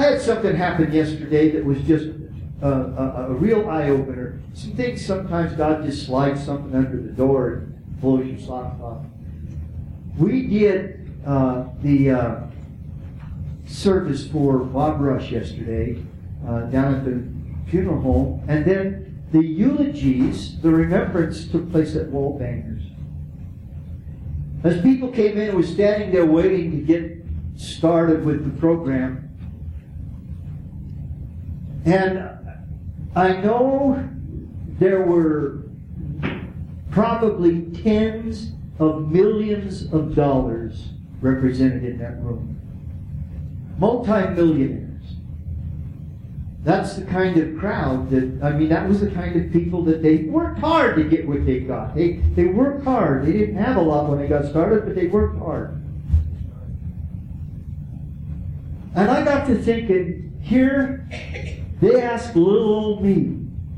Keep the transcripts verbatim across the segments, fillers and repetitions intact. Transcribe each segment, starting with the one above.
I had something happen yesterday that was just a, a, a real eye-opener. Some things, sometimes God just slides something under the door and blows your socks off. We did uh, the uh, service for Bob Rush yesterday uh, down at the funeral home, and then the eulogies, the remembrance, took place at Wallbangers. As people came in and was standing there waiting to get started with the program, and I know there were probably tens of millions of dollars represented in that room. Multi-millionaires. That's the kind of crowd that, I mean, that was the kind of people that they worked hard to get what they got. They, they worked hard. They didn't have a lot when they got started, but they worked hard. And I got to thinking, here, they asked little old me.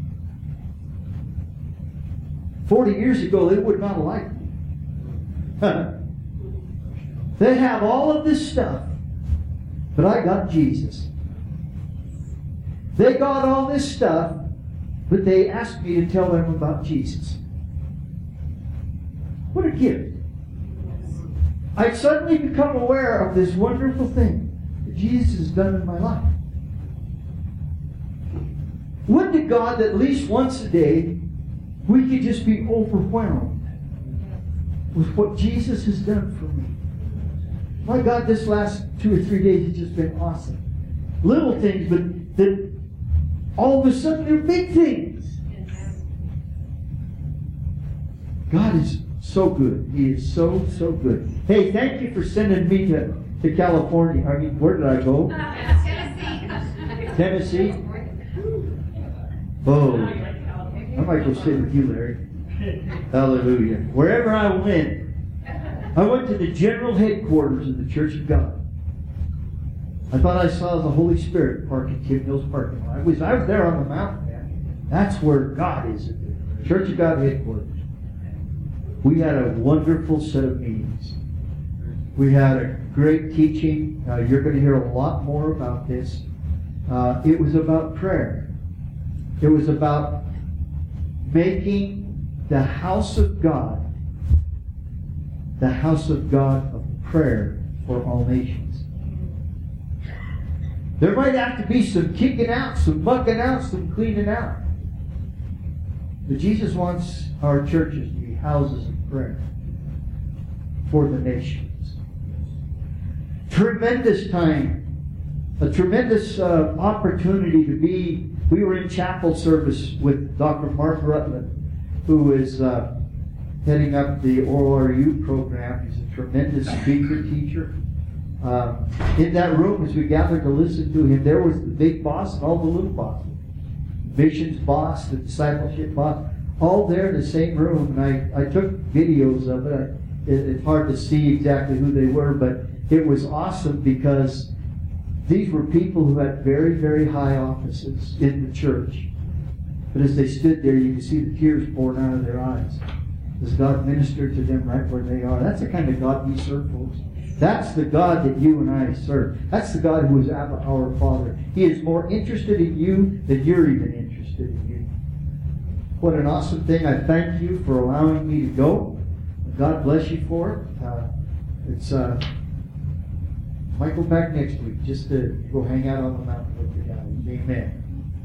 Forty years ago, they would not have liked me. They have all of this stuff, but I got Jesus. They got all this stuff, but they asked me to tell them about Jesus. What a gift. I'd suddenly become aware of this wonderful thing that Jesus has done in my life. Would to God that at least once a day we could just be overwhelmed with what Jesus has done for me. My God, this last two or three days has just been awesome. Little things, but that all of a sudden they're big things. God is so good. He is so, so good. Hey, thank you for sending me to, to California. I mean, where did I go? Tennessee. Tennessee? Oh, I might go stay with you, Larry. Hallelujah. Wherever I went, I went to the general headquarters of the Church of God. I thought I saw the Holy Spirit parked in Kim Mills parking lot. I was, I was there on the mountain, man. That's where God is, at the Church of God headquarters. We had a wonderful set of meetings. We had a great teaching. Uh, you're going to hear a lot more about this. Uh, it was about prayer. It was about making the house of God the house of God of prayer for all nations. There might have to be some kicking out, some mucking out, some cleaning out. But Jesus wants our churches to be houses of prayer for the nations. Tremendous time. A tremendous uh, opportunity to be. We were in chapel service with Doctor Mark Rutland, who is uh, heading up the O R U program. He's a tremendous speaker, teacher. Uh, in that room, as we gathered to listen to him, there was the big boss and all the little bosses. Missions boss, the discipleship boss, all there in the same room. And I, I took videos of it. I, it. It's hard to see exactly who they were, but it was awesome because these were people who had very, very high offices in the church. But as they stood there, you could see the tears pouring out of their eyes as God ministered to them right where they are. That's the kind of God we serve, folks. That's the God that you and I serve. That's the God who is our Father. He is more interested in you than you're even interested in you. What an awesome thing. I thank you for allowing me to go. God bless you for it. Uh, it's... Uh, Might go back next week just to go hang out on the mountain with your guys. Amen.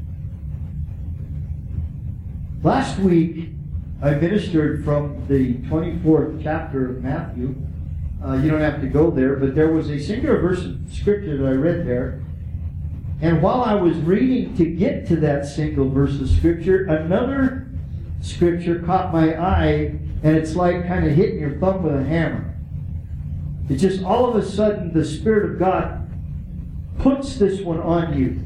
Last week, I ministered from the twenty-fourth chapter of Matthew. Uh, you don't have to go there, but there was a singular verse of Scripture that I read there. And while I was reading to get to that single verse of Scripture, another Scripture caught my eye, and it's like kind of hitting your thumb with a hammer. It just all of a sudden the Spirit of God puts this one on you.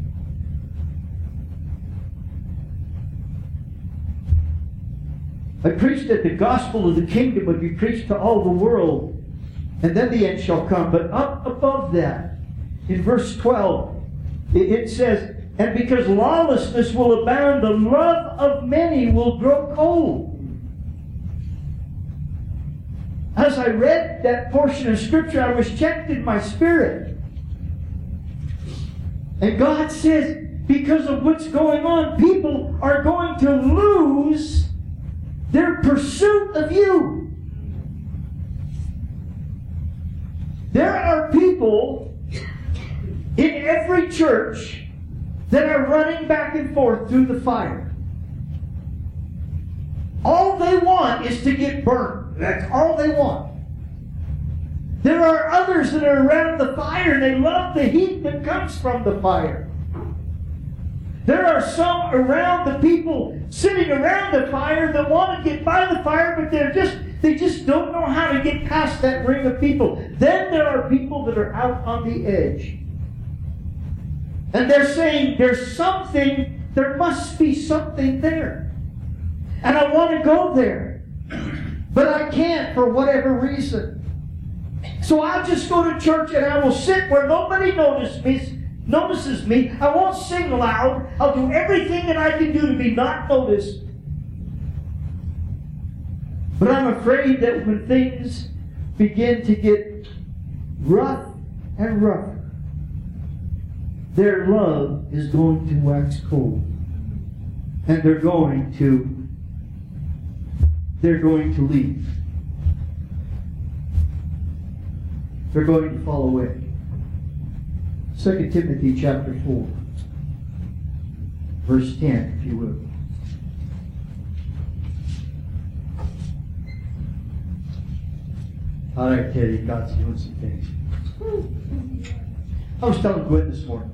I preached that the gospel of the kingdom would be preached to all the world, and then the end shall come. But up above that, in verse twelve, it, it says, and because lawlessness will abound, the love of many will grow cold. As I read that portion of Scripture, I was checked in my spirit. And God says, because of what's going on, people are going to lose their pursuit of you. There are people in every church that are running back and forth through the fire. All they want is to get burned. That's all they want. There are others that are around the fire and they love the heat that comes from the fire. There are some around the people sitting around the fire that want to get by the fire, but they're just they just don't know how to get past that ring of people. Then there are people that are out on the edge. And they're saying, there's something, there must be something there. And I want to go there. But I can't for whatever reason. So I'll just go to church and I will sit where nobody notices me. notices me. I won't sing loud. I'll do everything that I can do to be not noticed. But I'm afraid that when things begin to get rough and rougher, their love is going to wax cold. And they're going to they're going to leave. They're going to fall away. Second Timothy chapter four, verse ten, if you will. All right, Teddy, God's doing some things. I was telling Gwen this morning.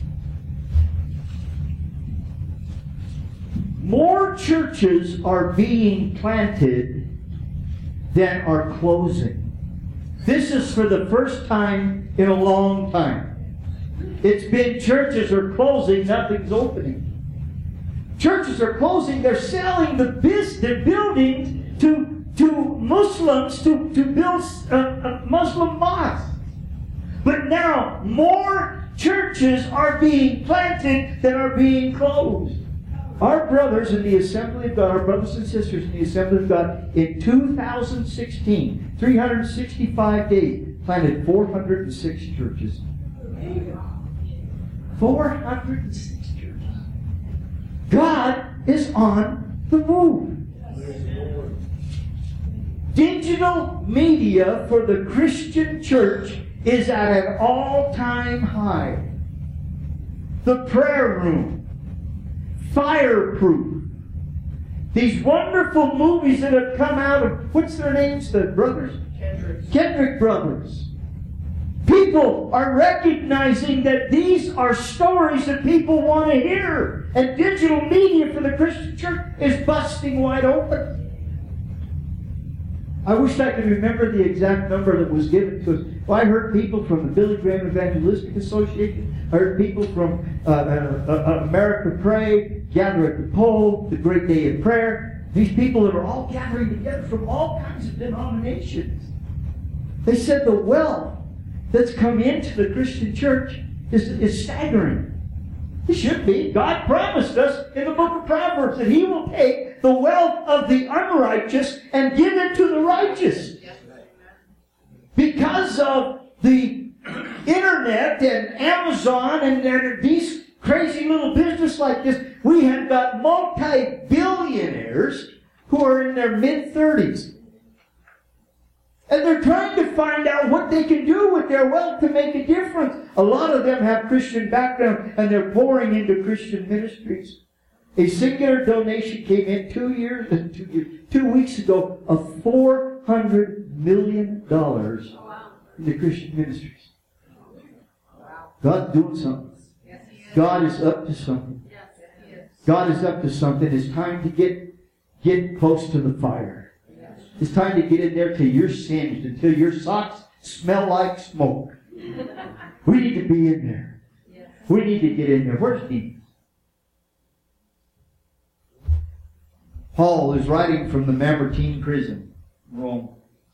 More churches are being planted than are closing. This is for the first time in a long time. It's been churches are closing, nothing's opening. Churches are closing, they're selling the biz, their buildings to, to Muslims to, to build a, a Muslim mosque. But now, more churches are being planted than are being closed. Our brothers in the Assembly of God, our brothers and sisters in the Assembly of God, in two thousand sixteen, three hundred sixty-five days, planted four hundred six churches. four hundred six churches. God is on the move. Digital media for the Christian church is at an all-time high. The prayer room, Fireproof. These wonderful movies that have come out of, what's their names? The brothers? Kendrick. Kendrick brothers. People are recognizing that these are stories that people want to hear. And digital media for the Christian church is busting wide open. I wish I could remember the exact number that was given to us. Well, I heard people from the Billy Graham Evangelistic Association. I heard people from uh, uh, uh, America Pray, Gather at the Pole, the Great Day of Prayer. These people that are all gathering together from all kinds of denominations. They said the wealth that's come into the Christian church is, is staggering. It should be. God promised us in the book of Proverbs that He will take the wealth of the unrighteous and give it to the righteous. Because of the internet and Amazon and, and these crazy little business like this, we have got multi-billionaires who are in their mid-thirties. And they're trying to find out what they can do with their wealth to make a difference. A lot of them have Christian background and they're pouring into Christian ministries. A singular donation came in two years, two, years, two weeks ago of four hundred million dollars into Christian ministries. God's doing something. God is up to something. God is up to something. It's time to get, get close to the fire. It's time to get in there till you're singed, until your socks smell like smoke. We need to be in there. We need to get in there. Where's Demas? Paul is writing from the Mamertine prison, Rome.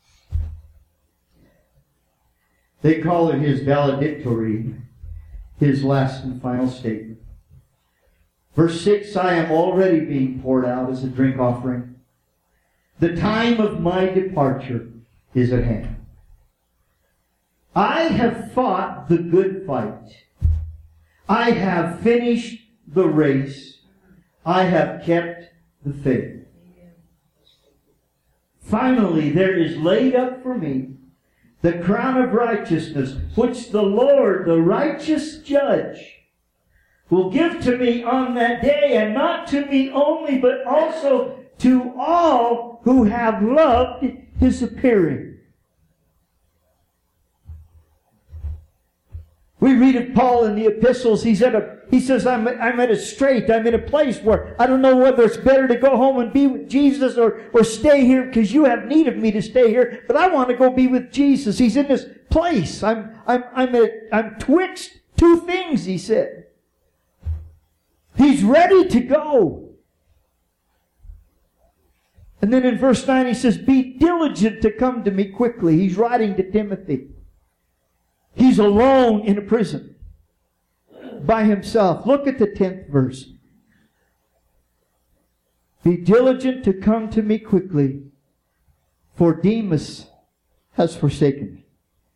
They call it his valedictory, his last and final statement. Verse six, I am already being poured out as a drink offering. The time of my departure is at hand. I have fought the good fight. I have finished the race. I have kept the faith. Finally, there is laid up for me the crown of righteousness, which the Lord, the righteous judge, will give to me on that day, and not to me only, but also to all who have loved His appearing. We read of Paul in the epistles. He's at a, he says, I'm, I'm at a strait. I'm in a place where I don't know whether it's better to go home and be with Jesus or, or stay here because you have need of me to stay here. But I want to go be with Jesus. He's in this place. I'm, I'm, I'm, at, I'm twixt two things, he said. He's ready to go. And then in verse nine he says, be diligent to come to me quickly. He's writing to Timothy. He's alone in a prison by himself. Look at the tenth verse. Be diligent to come to me quickly, for Demas has forsaken me.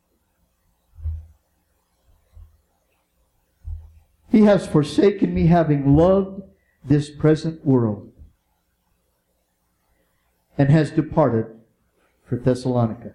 He has forsaken me, having loved this present world, and has departed for Thessalonica.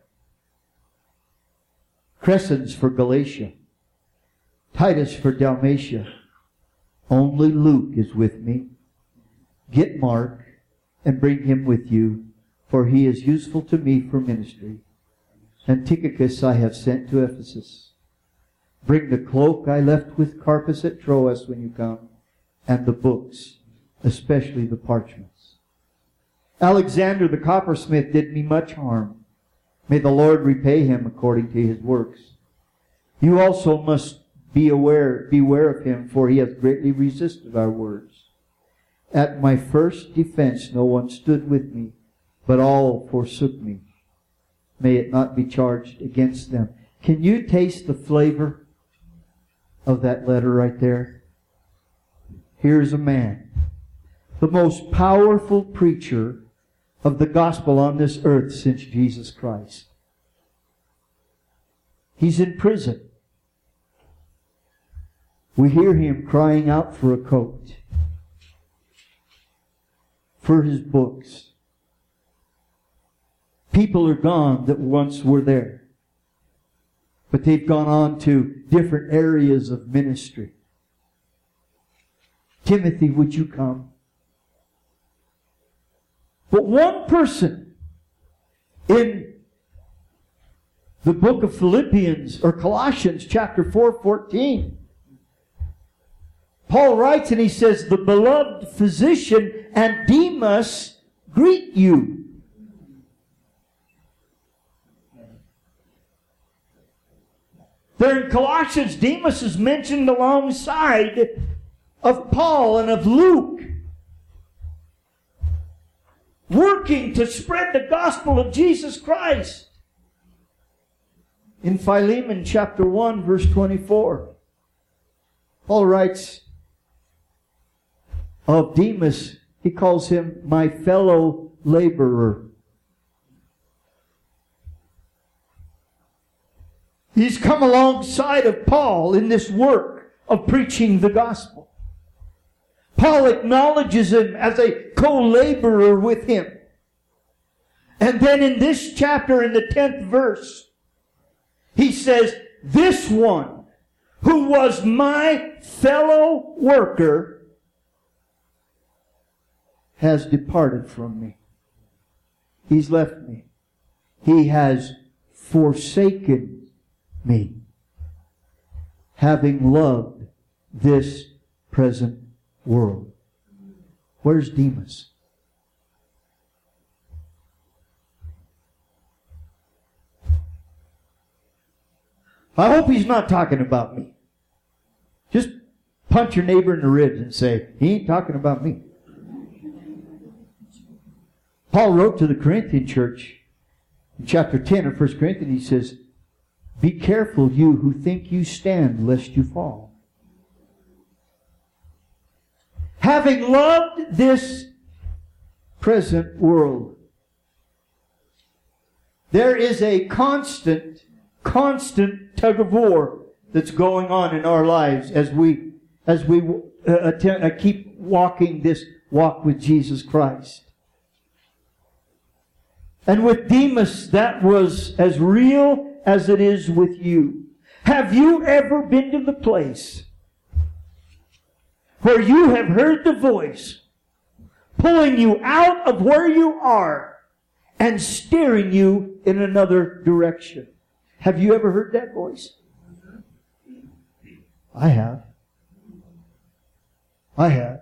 Crescens for Galatia, Titus for Dalmatia. Only Luke is with me. Get Mark and bring him with you, for he is useful to me for ministry. And Tychicus I have sent to Ephesus. Bring the cloak I left with Carpus at Troas when you come, and the books, especially the parchments. Alexander the coppersmith did me much harm. May the Lord repay him according to his works. You also must be aware, beware of him, for he has greatly resisted our words. At my first defense no one stood with me, but all forsook me. May it not be charged against them. Can you taste the flavor of that letter right there? Here's a man, the most powerful preacher of the gospel on this earth since Jesus Christ. He's in prison. We hear him crying out for a coat, for his books. People are gone that once were there, but they've gone on to different areas of ministry. Timothy, would you come? But one person in the book of Philippians or Colossians chapter four fourteen, Paul writes and he says, the beloved physician and Demas greet you. There in Colossians, Demas is mentioned alongside of Paul and of Luke, working to spread the gospel of Jesus Christ. In Philemon chapter one, verse twenty-four, Paul writes of Demas, he calls him my fellow laborer. He's come alongside of Paul in this work of preaching the gospel. Paul acknowledges him as a co-laborer with him. And then in this chapter, in the tenth verse, he says, this one who was my fellow worker has departed from me. He's left me. He has forsaken me, having loved this present world. Where's Demas? I hope he's not talking about me. Just punch your neighbor in the ribs and say, he ain't talking about me. Paul wrote to the Corinthian church in chapter ten of First Corinthians, he says, be careful, you who think you stand, lest you fall. Having loved this present world, there is a constant, constant tug of war that's going on in our lives as we as we uh, attempt, uh, keep walking this walk with Jesus Christ. And with Demas, that was as real as it is with you. Have you ever been to the place where you have heard the voice pulling you out of where you are and steering you in another direction? Have you ever heard that voice? I have. I have.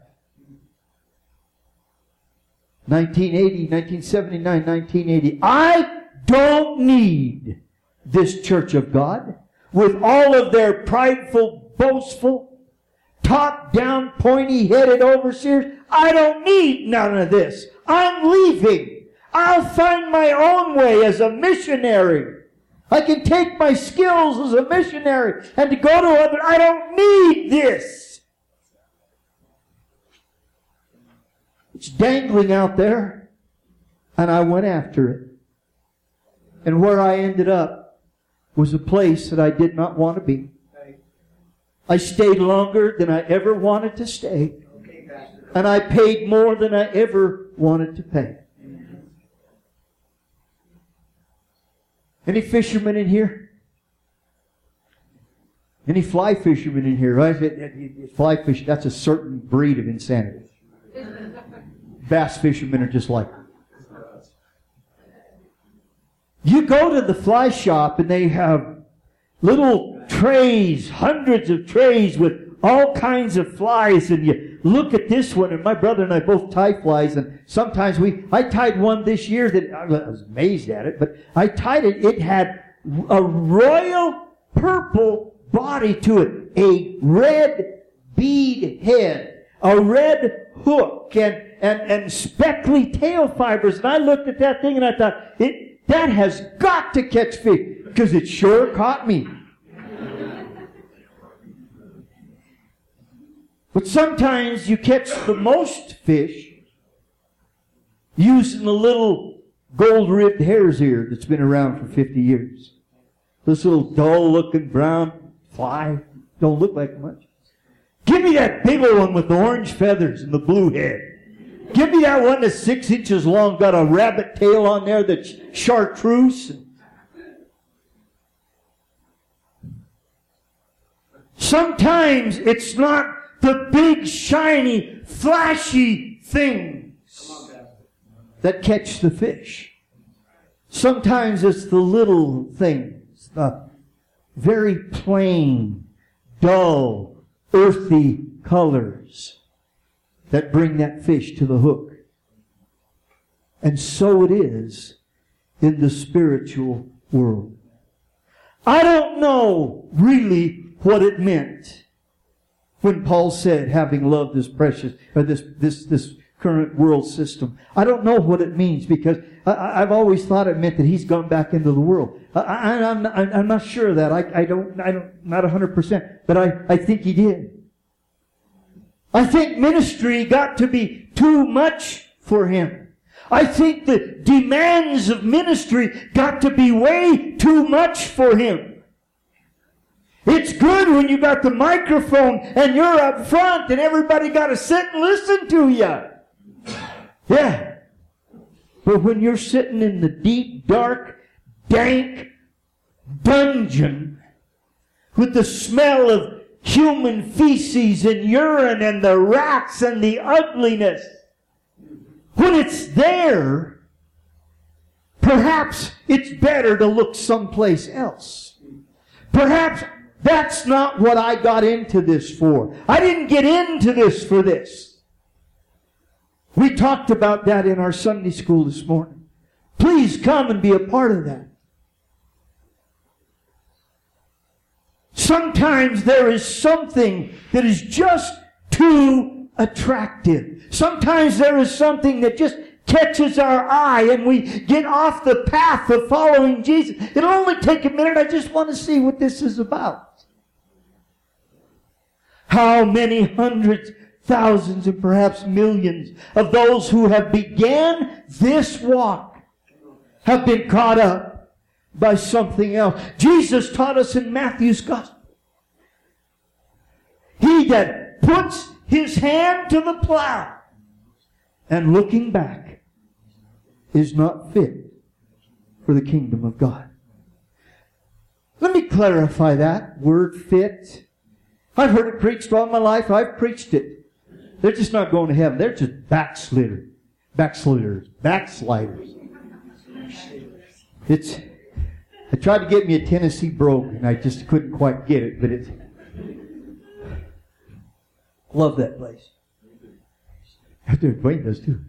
nineteen eighty, nineteen seventy-nine, nineteen eighty. I don't need this church of God with all of their prideful, boastful, top-down, pointy-headed overseers. I don't need none of this. I'm leaving. I'll find my own way as a missionary. I can take my skills as a missionary and to go to other. I don't need this. It's dangling out there, and I went after it. And where I ended up was a place that I did not want to be. I stayed longer than I ever wanted to stay. And I paid more than I ever wanted to pay. Any fishermen in here? Any fly fishermen in here? Right? It, it, it, fly fish, that's a certain breed of insanity. Bass fishermen are just like it. You go to the fly shop and they have little trays, hundreds of trays with all kinds of flies, and you look at this one, and my brother and I both tie flies, and sometimes we, I tied one this year that, I was amazed at it, but I tied it, it had a royal purple body to it, a red bead head, a red hook, and, and, and speckly tail fibers, and I looked at that thing and I thought, it, that has got to catch fish, because it sure caught me. But sometimes you catch the most fish using a little gold-ribbed hare's ear that's been around for fifty years. This little dull-looking brown fly. Don't look like much. Give me that big old one with the orange feathers and the blue head. Give me that one that's six inches long, got a rabbit tail on there that's chartreuse. Sometimes it's not the big, shiny, flashy things that catch the fish. Sometimes it's the little things, the very plain, dull, earthy colors that bring that fish to the hook. And so it is in the spiritual world. I don't know really what it meant when Paul said, having loved this precious, or this, this, this current world system. I don't know what it means, because I, I've always thought it meant that he's gone back into the world. I, I, I'm, not, I'm not sure of that. I, I don't, I don't, not a hundred percent, but I, I think he did. I think ministry got to be too much for him. I think the demands of ministry got to be way too much for him. It's good when you got the microphone and you're up front and everybody got to sit and listen to you. Yeah. But when you're sitting in the deep, dark, dank dungeon with the smell of human feces and urine and the rats and the ugliness, when it's there, perhaps it's better to look someplace else. Perhaps that's not what I got into this for. I didn't get into this for this. We talked about that in our Sunday school this morning. Please come and be a part of that. Sometimes there is something that is just too attractive. Sometimes there is something that just catches our eye and we get off the path of following Jesus. It'll only take a minute. I just want to see what this is about. How many hundreds, thousands, and perhaps millions of those who have began this walk have been caught up by something else. Jesus taught us in Matthew's Gospel, he that that puts his hand to the plow and looking back is not fit for the kingdom of God. Let me clarify that word fit. I've heard it preached all my life. I've preached it. They're just not going to heaven. They're just backsliders. Backsliders. Backsliders. It's, I tried to get me a Tennessee brogue and I just couldn't quite get it, but it's, love that place. Dwayne does too.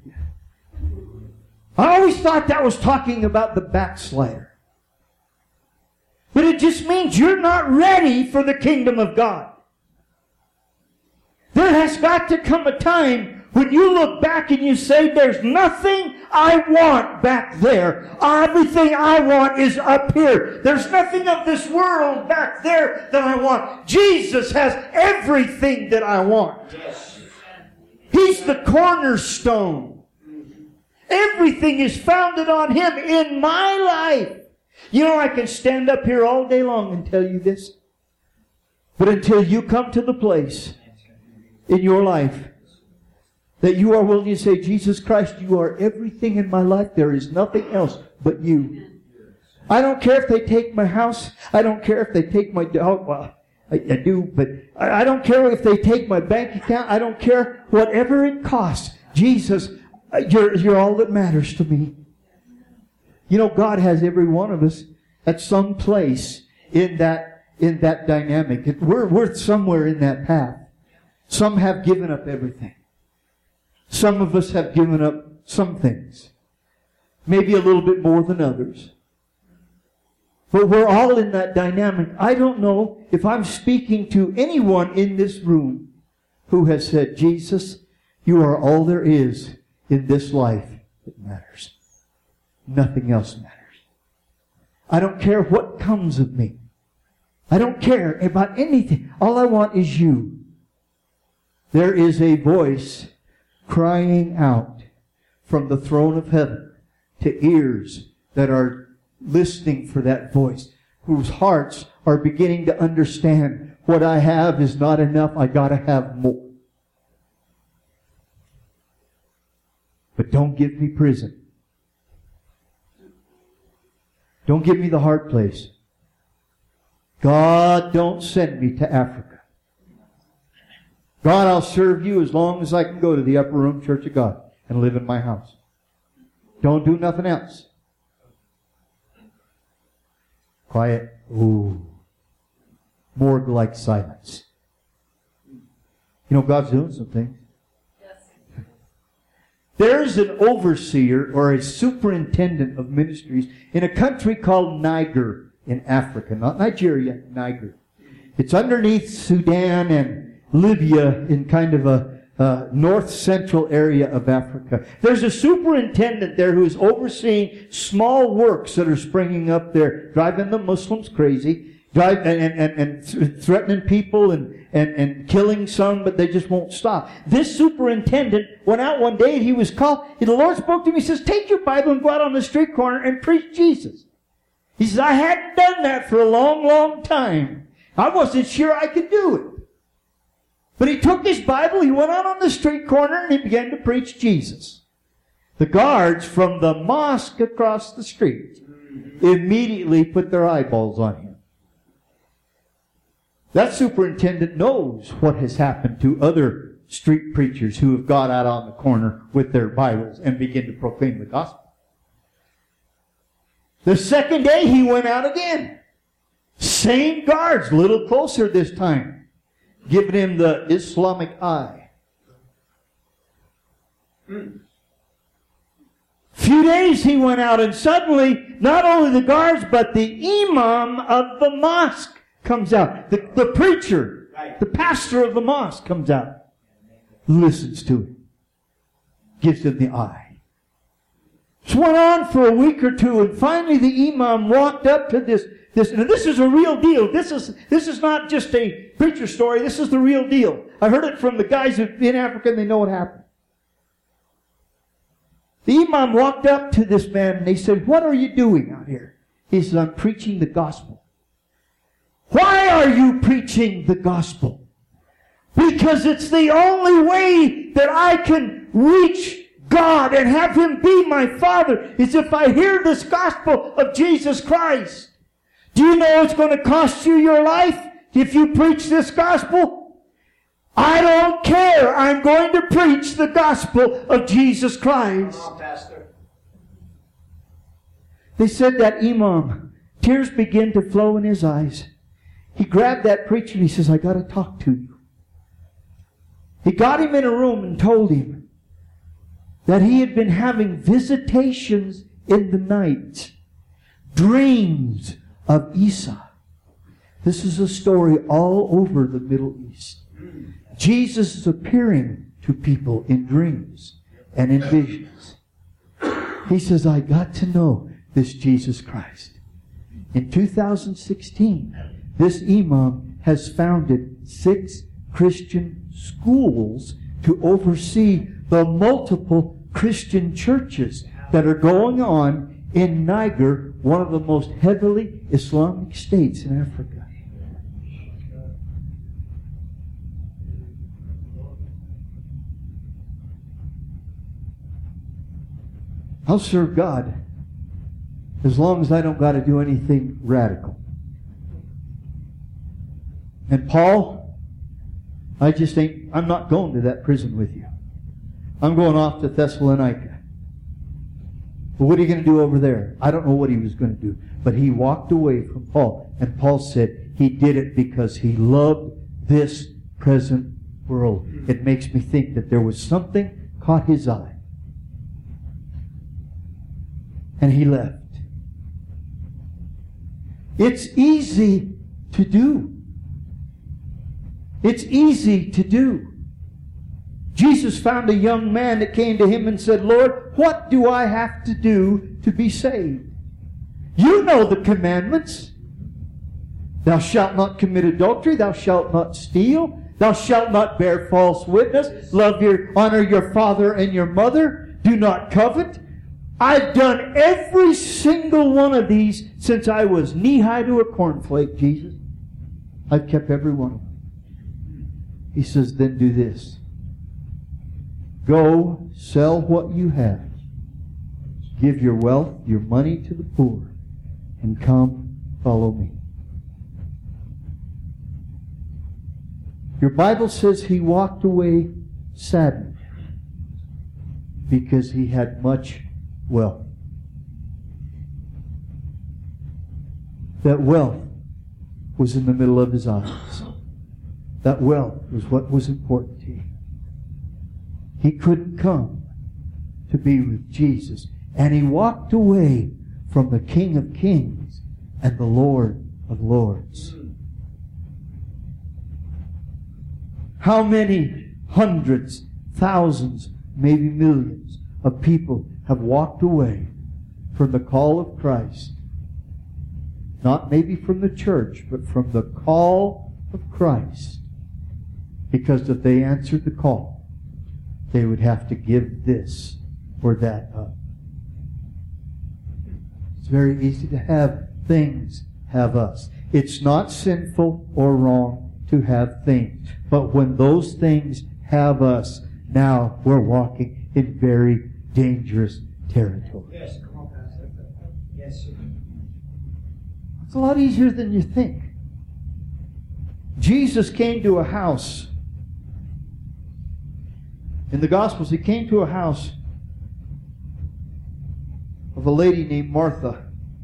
I always thought that was talking about the backslider. But it just means you're not ready for the kingdom of God. There has got to come a time when you look back and you say, there's nothing I want back there. Everything I want is up here. There's nothing of this world back there that I want. Jesus has everything that I want. He's the cornerstone. Everything is founded on Him in my life. You know, I can stand up here all day long and tell you this. But until you come to the place in your life that you are willing to say, Jesus Christ, you are everything in my life. There is nothing else but you. I don't care if they take my house. I don't care if they take my dog. Well, I, I do, but I, I don't care if they take my bank account. I don't care whatever it costs. Jesus, you're, you're all that matters to me. You know, God has every one of us at some place in that, in that dynamic. It, we're, we're somewhere in that path. Some have given up everything. Some of us have given up some things. Maybe a little bit more than others. But we're all in that dynamic. I don't know if I'm speaking to anyone in this room who has said, Jesus, you are all there is in this life that matters. Nothing else matters. I don't care what comes of me. I don't care about anything. All I want is you. There is a voice crying out from the throne of heaven to ears that are listening for that voice, whose hearts are beginning to understand what I have is not enough. I gotta have more. But don't give me prison. Don't give me the hard place. God, don't send me to Africa. God, I'll serve you as long as I can go to the upper room church of God and live in my house. Don't do nothing else. Quiet. Ooh. Morgue-like silence. You know, God's doing some things. There's an overseer or a superintendent of ministries in a country called Niger in Africa. Not Nigeria, Niger. It's underneath Sudan and Libya in kind of a uh, north-central area of Africa. There's a superintendent there who is overseeing small works that are springing up there, driving the Muslims crazy, drive, and, and, and threatening people and, and, and killing some, but they just won't stop. This superintendent went out one day and he was called. The Lord spoke to him. He says, take your Bible and go out on the street corner and preach Jesus. He says, I hadn't done that for a long, long time. I wasn't sure I could do it. But he took his Bible, he went out on the street corner, and he began to preach Jesus. The guards from the mosque across the street immediately put their eyeballs on him. That superintendent knows what has happened to other street preachers who have got out on the corner with their Bibles and begin to proclaim the gospel. The second day he went out again. Same guards, a little closer this time, giving him the Islamic eye. Few days he went out and suddenly not only the guards but the imam of the mosque comes out. The, the preacher, the pastor of the mosque comes out, listens to him, gives him the eye. This went on for a week or two, and finally the imam walked up to this. This, and this is a real deal. This is this is not just a preacher story. This is the real deal. I heard it from the guys in Africa, and they know what happened. The imam walked up to this man, and they said, "What are you doing out here?" He said, "I'm preaching the gospel." "Why are you preaching the gospel?" Because it's the only way that I can reach God and have Him be my Father, is if I hear this gospel of Jesus Christ. Do you know it's going to cost you your life if you preach this gospel? I don't care. I'm going to preach the gospel of Jesus Christ. Come on, Pastor. They said that imam, tears began to flow in his eyes. He grabbed that preacher and he says, I got to talk to you. He got him in a room and told him that he had been having visitations in the night, dreams of Isa. This is a story all over the Middle East. Jesus is appearing to people in dreams and in visions. He says, I got to know this Jesus Christ. In two thousand sixteen, this imam has founded six Christian schools to oversee the multiple Christian churches that are going on in Niger, one of the most heavily Islamic states in Africa. I'll serve God as long as I don't got to do anything radical. And Paul, I just ain't, I'm not going to that prison with you. I'm going off to Thessalonica. But what are you going to do over there? I don't know what he was going to do. But he walked away from Paul. And Paul said he did it because he loved this present world. It makes me think that there was something caught his eye. And he left. It's easy to do. It's easy to do. Jesus found a young man that came to him and said, Lord, what do I have to do to be saved? You know the commandments. Thou shalt not commit adultery. Thou shalt not steal. Thou shalt not bear false witness. Love your, honor your father and your mother. Do not covet. I've done every single one of these since I was knee-high to a cornflake, Jesus. I've kept every one of them. He says, then do this. Go, sell what you have. Give your wealth, your money to the poor, and come follow me. Your Bible says he walked away saddened because he had much wealth. That wealth was in the middle of his eyes. That wealth was what was important to him. He couldn't come to be with Jesus. And he walked away from the King of Kings and the Lord of Lords. How many hundreds, thousands, maybe millions of people have walked away from the call of Christ? Not maybe from the church, but from the call of Christ. Because if they answered the call, they would have to give this or that up. It's very easy to have things have us. It's not sinful or wrong to have things. But when those things have us, now we're walking in very dangerous territory. Yes, come on, Pastor. Yes, sir. It's a lot easier than you think. Jesus came to a house. In the Gospels, he came to a house of a lady named Martha.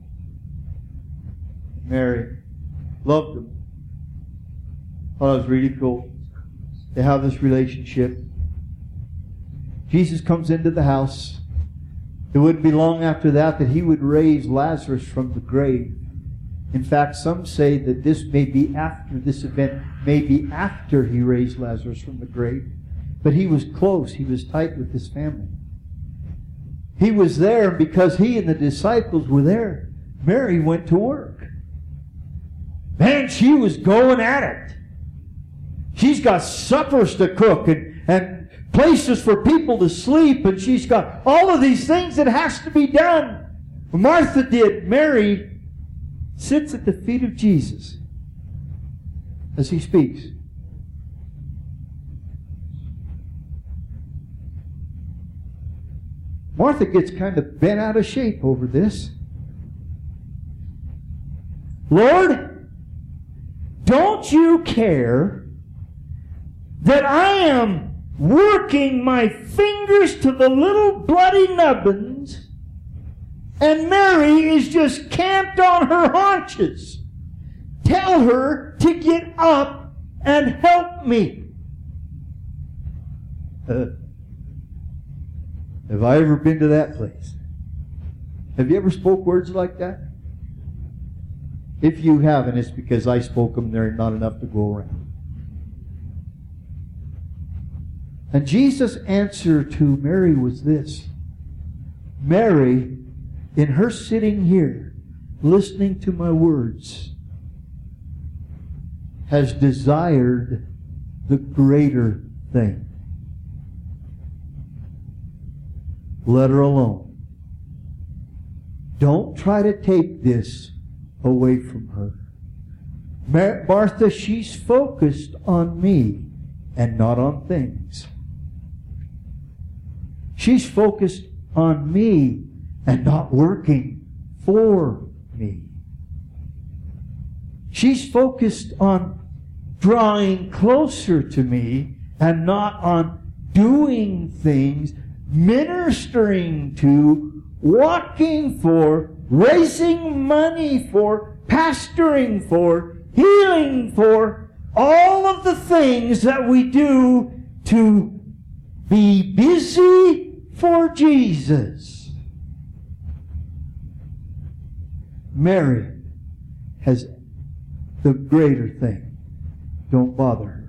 Mary loved him. Thought it was really cool. They have this relationship. Jesus comes into the house. It wouldn't be long after that that he would raise Lazarus from the grave. In fact, some say that this may be after this event, maybe after he raised Lazarus from the grave. But he was close. He was tight with his family. He was there because he and the disciples were there. Mary went to work. Man, she was going at it. She's got suppers to cook and, and places for people to sleep, and she's got all of these things that has to be done. Martha did. Mary sits at the feet of Jesus as he speaks. Martha gets kind of bent out of shape over this. Lord, don't you care that I am working my fingers to the little bloody nubbins and Mary is just camped on her haunches? Tell her to get up and help me. Uh, have I ever been to that place? Have you ever spoke words like that? If you haven't, it's because I spoke them. There are not enough to go around. And Jesus' answer to Mary was this. Mary, in her sitting here, listening to my words, has desired the greater thing. Let her alone. Don't try to take this away from her. Mar- Martha, she's focused on me and not on things. She's focused on me and not working for me. She's focused on drawing closer to me and not on doing things, ministering to, walking for, raising money for, pastoring for, healing for, all of the things that we do to be busy for Jesus. Mary has the greater thing. Don't bother her.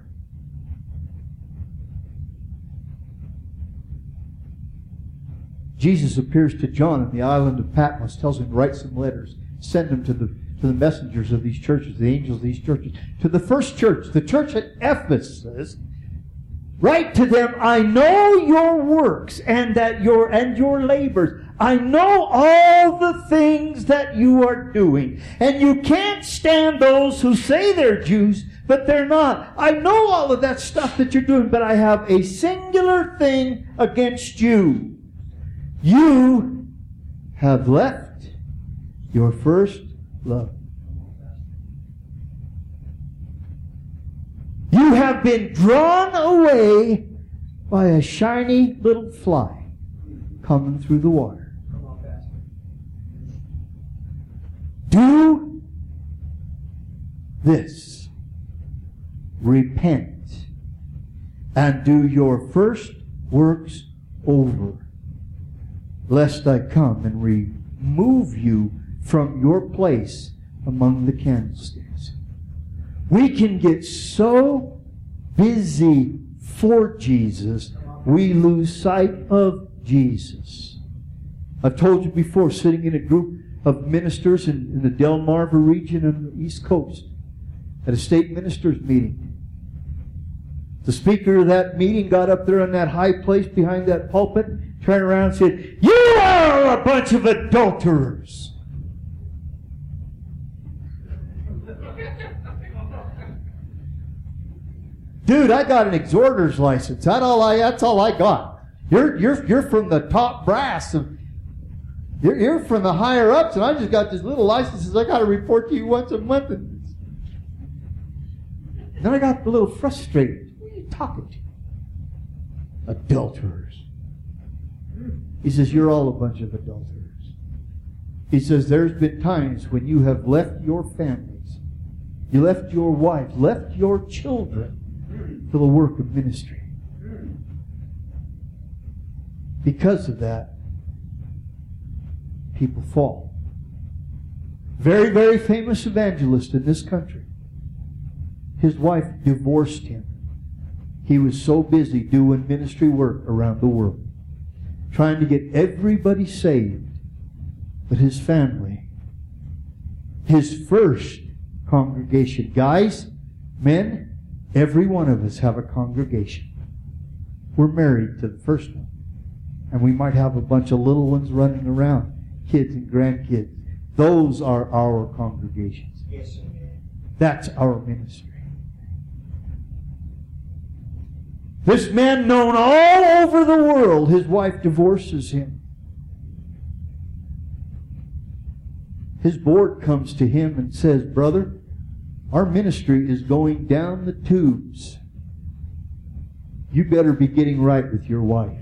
Jesus appears to John in the island of Patmos, tells him to write some letters, send them to the, to the messengers of these churches, the angels of these churches. To the first church, the church at Ephesus, write to them, I know your works and that your and your labors. I know all the things that you are doing. And you can't stand those who say they're Jews, but they're not. I know all of that stuff that you're doing, but I have a singular thing against you. You have left your first love. You have been drawn away by a shiny little fly coming through the water. Do this. Repent and do your first works over, lest I come and remove you from your place among the candlesticks. We can get so busy for Jesus, we lose sight of Jesus. I've told you before, sitting in a group of ministers in, in the Delmarva region on the East Coast at a state ministers meeting. The speaker of that meeting got up there on that high place behind that pulpit, turned around and said, "You are a bunch of adulterers." Dude, I got an exhorter's license. That's all I, that's all I got. You're, you're, you're from the top brass. Of, you're, you're from the higher ups, and I just got this little license. I got to report to you once a month. And then I got a little frustrated. What are you talking to? Adulterers. He says, you're all a bunch of adulterers. He says, there's been times when you have left your families, you left your wives, left your children for the work of ministry. Because of that, people fall. Very, very famous evangelist in this country. His wife divorced him. He was so busy doing ministry work around the world, trying to get everybody saved, but his family, his first congregation. Guys, men, every one of us have a congregation. We're married to the first one. And we might have a bunch of little ones running around, kids and grandkids. Those are our congregations. Yes, sir. That's our ministry. This man known all over the world, his wife divorces him. his board comes to him and says, brother, our ministry is going down the tubes. You better be getting right with your wife.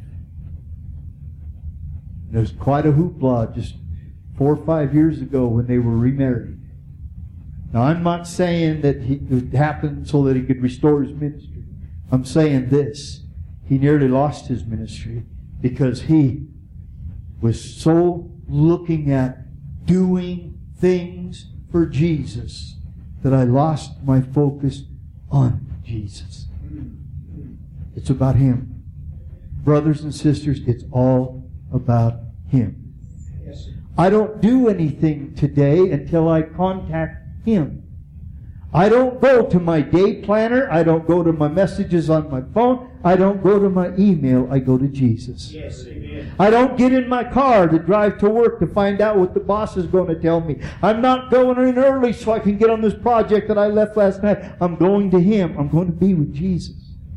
And there was quite a hoopla just four or five years ago when they were remarried. Now, I'm not saying that he, it happened so that he could restore his ministry. I'm saying this. He nearly lost his ministry because he was so looking at doing things for Jesus that I lost my focus on Jesus. It's about Him. Brothers and sisters, it's all about Him. Yes, sir. I don't do anything today until I contact Him. I don't go to my day planner. I don't go to my messages on my phone. I don't go to my email. I go to Jesus. Yes, amen. I don't get in my car to drive to work to find out what the boss is going to tell me. I'm not going in early so I can get on this project that I left last night. I'm going to Him. I'm going to be with Jesus.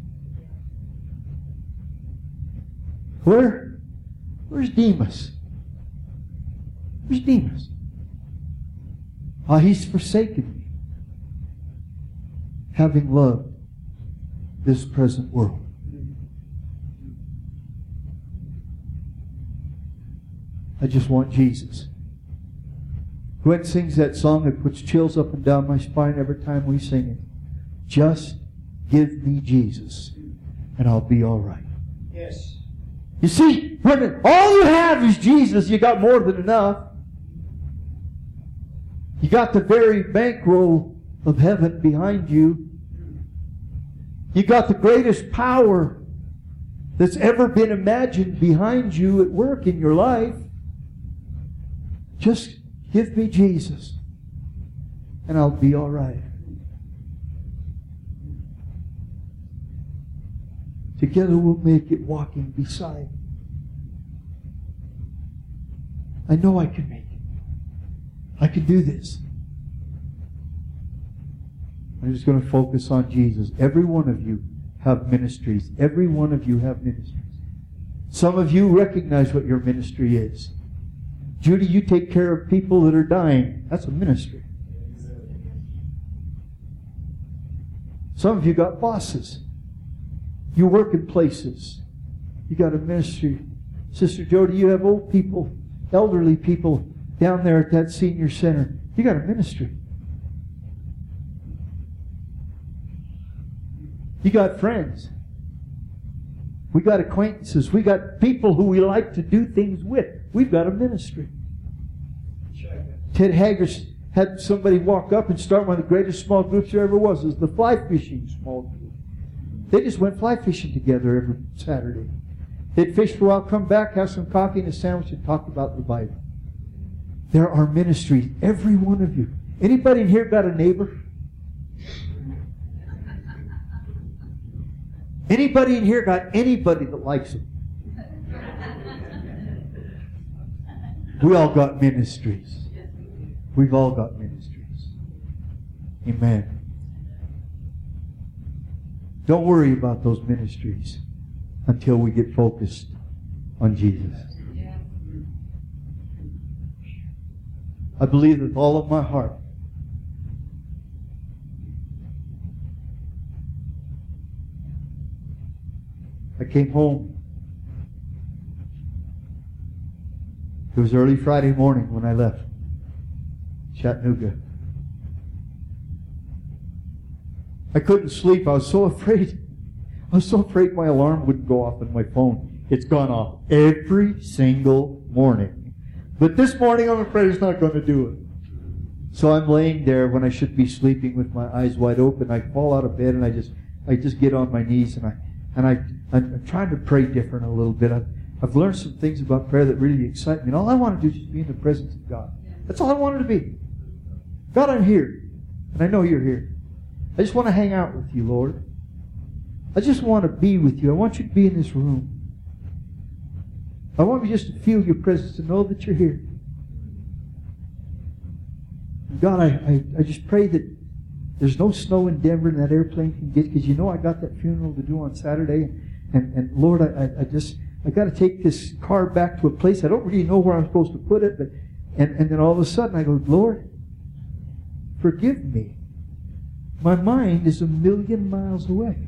Where? Where's Demas? Where's Demas? Ah, he's forsaken me, having loved this present world. I just want Jesus. Gwen sings that song that puts chills up and down my spine every time we sing it. Just give me Jesus, and I'll be all right. Yes. You see, when all you have is Jesus, you got more than enough. You got the very bankroll of heaven behind you. You got the greatest power that's ever been imagined behind you at work in your life. Just give me Jesus, and I'll be all right. Together we'll make it walking beside. I know I can make it. I can do this. I'm just going to focus on Jesus. Every one of you have ministries. Every one of you have ministries. Some of you recognize what your ministry is. Judy, you take care of people that are dying. That's a ministry. Some of you got bosses. You work in places. You got a ministry. Sister Jody, you have old people, elderly people down there at that senior center. You got a ministry. You got friends. We got acquaintances. We got people who we like to do things with. We've got a ministry. Ted Haggis had somebody walk up and start one of the greatest small groups there ever was. It was the fly fishing small group. They just went fly fishing together every Saturday. They'd fish for a while, come back, have some coffee and a sandwich, and talk about the Bible. There are ministries, every one of you. Anybody in here got a neighbor? Anybody in here got anybody that likes them? We all got ministries. We've all got ministries. Amen. Don't worry about those ministries until we get focused on Jesus. I believe with all of my heart I came home. It was early Friday morning when I left Chattanooga. I couldn't sleep. I was so afraid. I was so afraid my alarm wouldn't go off on my phone. It's gone off every single morning. But this morning I'm afraid it's not going to do it. So I'm laying there when I should be sleeping with my eyes wide open. I fall out of bed and I just I just get on my knees and I and I I'm trying to pray different a little bit. I've, I've learned some things about prayer that really excite me. And all I want to do is just be in the presence of God. That's all I wanted to be. God, I'm here. And I know you're here. I just want to hang out with you, Lord. I just want to be with you. I want you to be in this room. I want you just to feel your presence, to know that you're here. God, I, I, I just pray that there's no snow in Denver and that airplane can get, because you know I got that funeral to do on Saturday. And, and Lord, I, I just, I got to take this car back to a place. I don't really know where I'm supposed to put it, but And, and then all of a sudden I go, Lord, forgive me. My mind is a million miles away.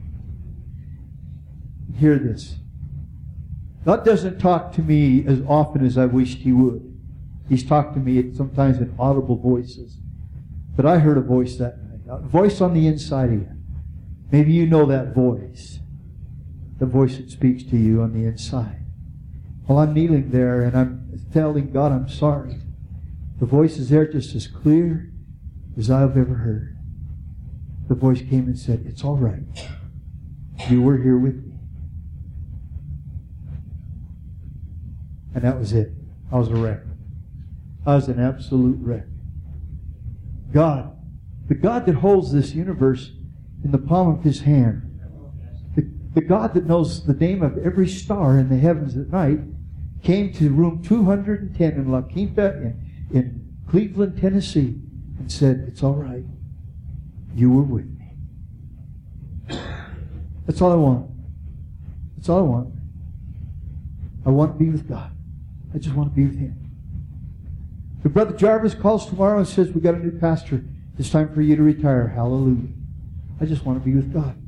Hear this. God doesn't talk to me as often as I wished He would. He's talked to me sometimes in audible voices. But I heard a voice that night. A voice on the inside of you. Maybe you know that voice. The voice that speaks to you on the inside. Well, I'm kneeling there and I'm telling God I'm sorry. The voice is there just as clear as I've ever heard. The voice came and said, it's all right. You were here with me. And that was it. I was a wreck. I was an absolute wreck. God, the God that holds this universe in the palm of His hand, the, the God that knows the name of every star in the heavens at night, came to room two hundred ten in La Quinta in, in Cleveland, Tennessee, and said, it's all right. You were with me. That's all I want. That's all I want. I want to be with God. I just want to be with Him. If Brother Jarvis calls tomorrow and says, we got a new pastor, it's time for you to retire. Hallelujah. I just want to be with God.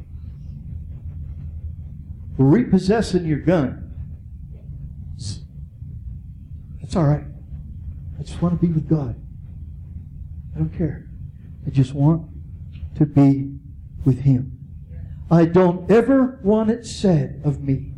We're repossessing your gun. It's all right. I just want to be with God. I don't care. I just want to be with Him. I don't ever want it said of me,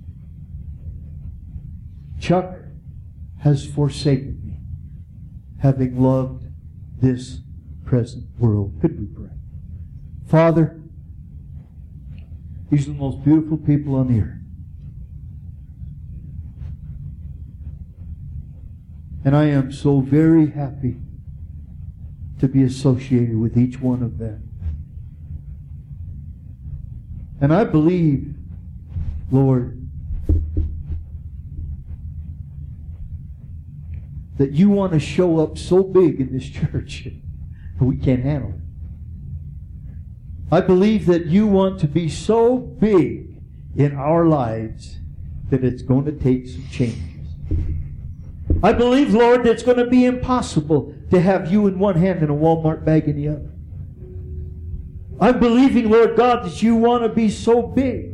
Chuck has forsaken me, having loved this present world. Could we pray? Father, these are the most beautiful people on the earth. And I am so very happy to be associated with each one of them. And I believe, Lord, that you want to show up so big in this church that we can't handle it. I believe that you want to be so big in our lives that it's going to take some changes. I believe, Lord, that it's going to be impossible to have you in one hand and a Walmart bag in the other. I'm believing, Lord God, that you want to be so big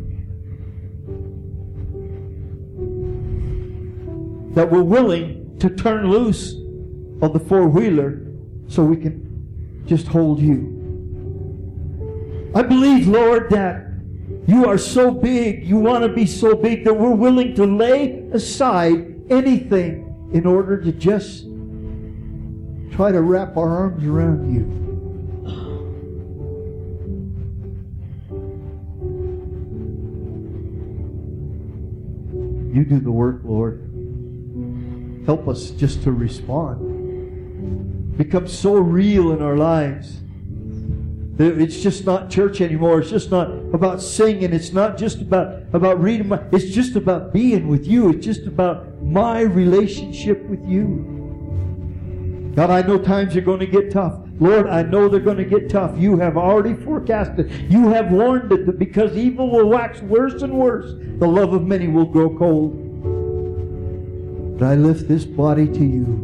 that we're willing to turn loose on the four-wheeler so we can just hold you. I believe, Lord, that you are so big, you want to be so big that we're willing to lay aside anything in order to just try to wrap our arms around you. You do the work, Lord. Help us just to respond. Become so real in our lives. It's just not church anymore. It's just not about singing. It's not just about, about reading. My, it's just about being with you. It's just about my relationship with you. God, I know times are going to get tough. Lord, I know they're going to get tough. You have already forecasted. You have warned it that because evil will wax worse and worse, the love of many will grow cold. But I lift this body to you.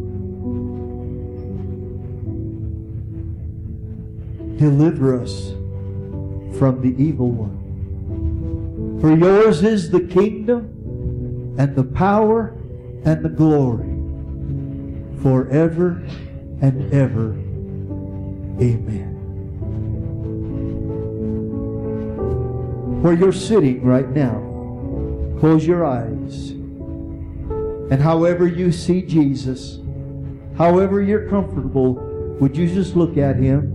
Deliver us from the evil one. For yours is the kingdom and the power and the glory forever and ever. Amen. Where you're sitting right now, close your eyes. And however you see Jesus, however you're comfortable, would you just look at Him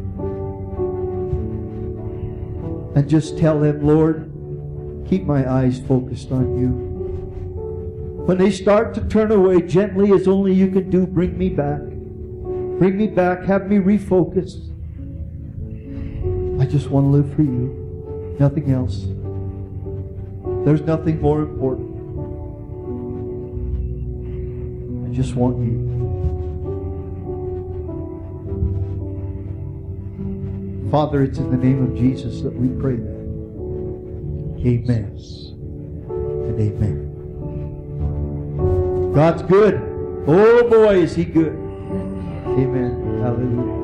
and just tell Him, Lord, keep my eyes focused on you. When they start to turn away gently as only you can do, bring me back. Bring me back. Have me refocused. I just want to live for you. Nothing else. There's nothing more important. I just want you. Father, it's in the name of Jesus that we pray that. Amen and amen. God's good. Oh boy, is He good. Amen. Hallelujah.